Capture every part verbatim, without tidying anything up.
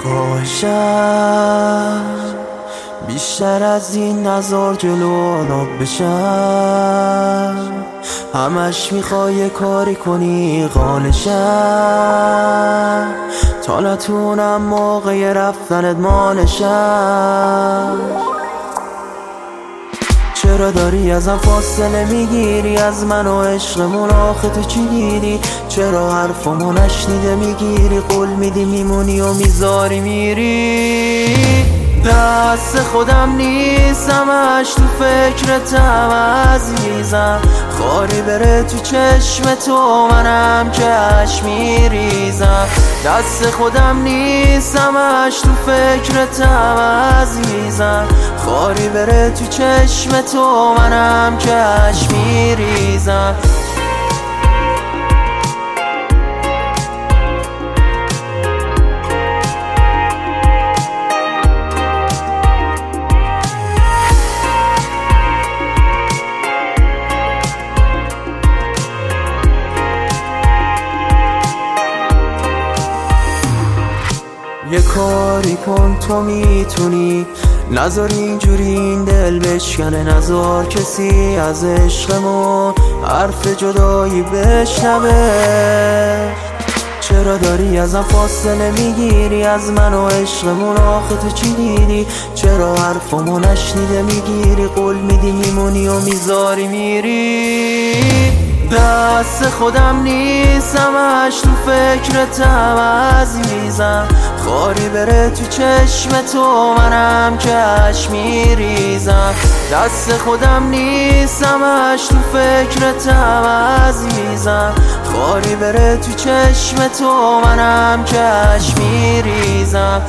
خواهشم بیشتر از این نزار جلو آب بشم، همش میخوای یه کاری کنی قانشم، تا نتونم موقع رفتنت مانشم. چرا داری ازم فاصله میگیری؟ از من و عشقمون آخه تو چی دیدی؟ چرا حرفمو نشنیده میگیری؟ قول میدی میمونی و میذاری میری. دست خودم نیستمش تو فکرتم عزیزم، خاری بره تو چشم تو منم که اش میریزم. دست خودم نیستمش تو فکرتم عزیزم، خاری بره تو چشم تو منم که اش میریزم. یه کاری کن تو میتونی، نذار اینجوری این دل بشکنه، نذار کسی از عشقمون حرف جدایی بشنوه. چرا داری ازم فاصله میگیری؟ از من و عشقمون آخه تو چی دیدی؟ چرا حرفمو نشنیده میگیری؟ قول میدی میمونی و میذاری میری. دست خودم نیستمش تو فکرتم عزیزم، خاری بره تو چشم تو منم که اش میریزم. دست خودم نیستمش تو فکرتم عزیزم، خاری بره تو چشم تو منم که اش میریزم.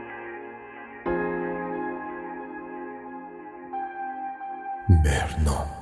برنامه